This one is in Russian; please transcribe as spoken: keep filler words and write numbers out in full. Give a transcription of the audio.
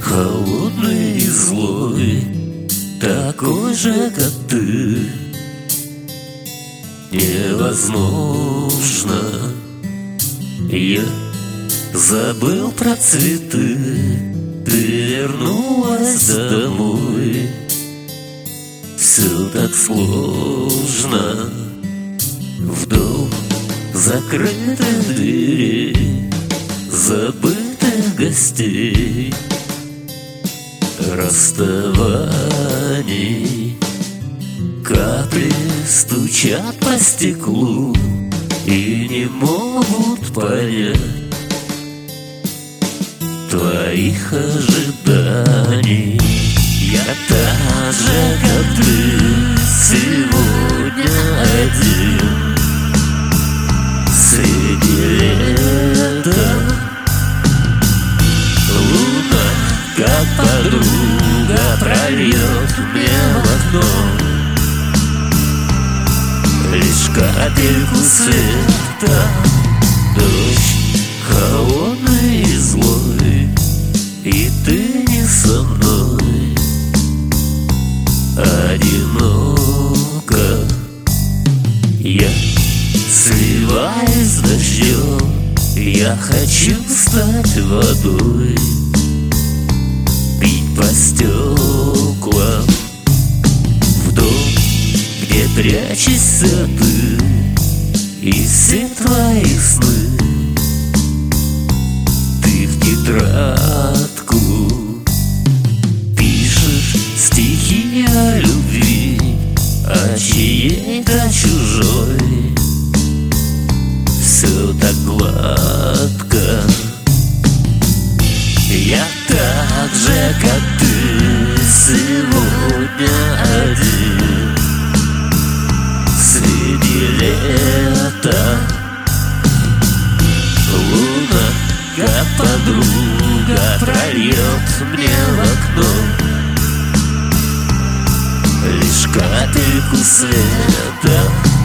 холодный и злой, такой же, как ты. Невозможно, я забыл про цветы. Ты вернулась домой. Все так сложно. В дом закрытых дверей, забытых гостей, расставаний. Капли стучат по стеклу и не могут понять твоих ожиданий. Я так же, как ты, сегодня один среди лета. Луна, как подруга, прольет мне в окно лишь капельку света. Дождь холодный и злой, и ты не со мной. Одиноко я сливаюсь с дождем. Я хочу стать водой, бить по стеклам в дом, где прячешься ты и все твои сны. Ты в тетрадку пишешь стихи о любви, о чьей-то чужой. Все так гладко. Я так же, как ты, сегодня один среди лета. Луна, как подруга, прольет мне в окно лишь капельку света.